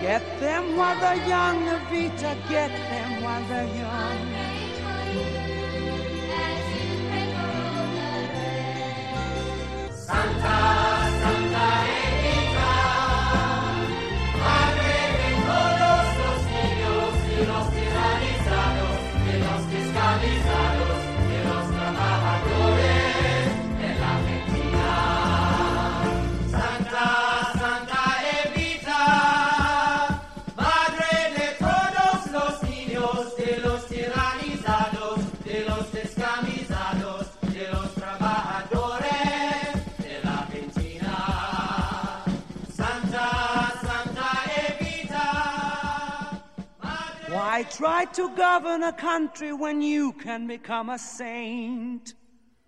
Get them while they're young, Evita, get them while they're young. Santa, Santa Evita, madre de todos los niños, de los tiranizados, de los descamisados, de los trabajadores de la Argentina. Santa, Santa Evita, madre de todos los niños, de los tiranizados, de los descamisados, de los trabajadores. Why try to govern a country when you can become a saint?